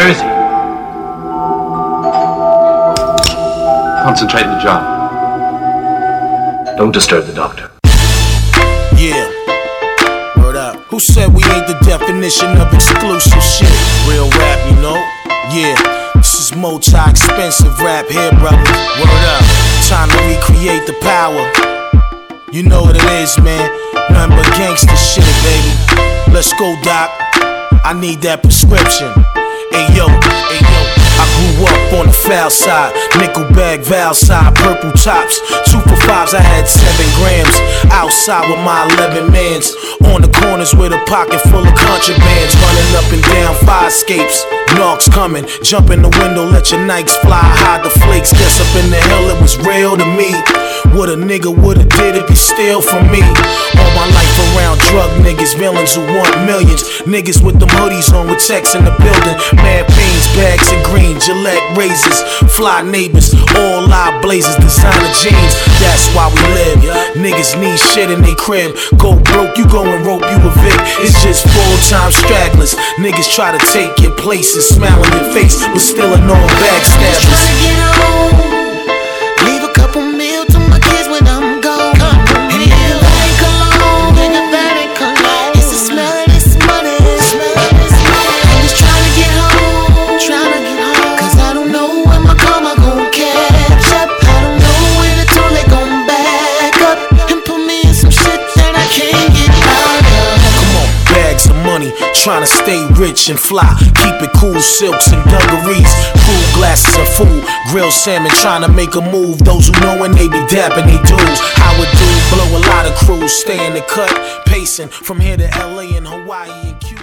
Where is he? Concentrate on the job. Don't disturb the doctor. Yeah. Word up. Who said we ain't the definition of exclusive shit? Real rap, you know? Yeah. This is multi-expensive rap here, brother. Word up. Time to recreate the power. You know what it is, man. Nothing but gangsta shit, baby. Let's go, Doc. I need that prescription. Ayo, ayo. I grew up on the foul side, nickel bag, valve side, purple tops, 2 for 5s, I had 7 grams. Outside with my 11 mans, on the corners with a pocket full of contrabands, running up and down fire escapes. Knocks coming, jump in the window, let your Nikes fly, hide the flakes. Guess up in the hell it was real to me. What a nigga woulda did if he steal from me. All my life around drug niggas, villains who want millions. Niggas with them hoodies on with checks in the building. Mad beans, bags of green, Gillette razors, fly neighbors, all live blazers, designer jeans. That's why we live. Niggas need shit in they crib. Go broke, you go and rope, you a Vic. It's just full-time stragglers. Niggas try to take your places, smile on your face, but still a known backstabbers. Trying to get home, leave a couple meal to my kids when I'm gone. And in the valley cologne, it's the smell of this money. I'm just trying to get home, cause I don't know when my karma gon' catch up. I don't know when the toilet gon' back up and put me in some shit that I can't get out of. Come on, bags of money, trying to stay rich and fly. Keep it cool, silks and dungarees, cool glasses and food, grilled salmon, trying to make a move. Those who know when they be dapping they dudes. How it do, blow a lot of crews, stay in the cut, pacing from here to LA and Hawaii and Cuba.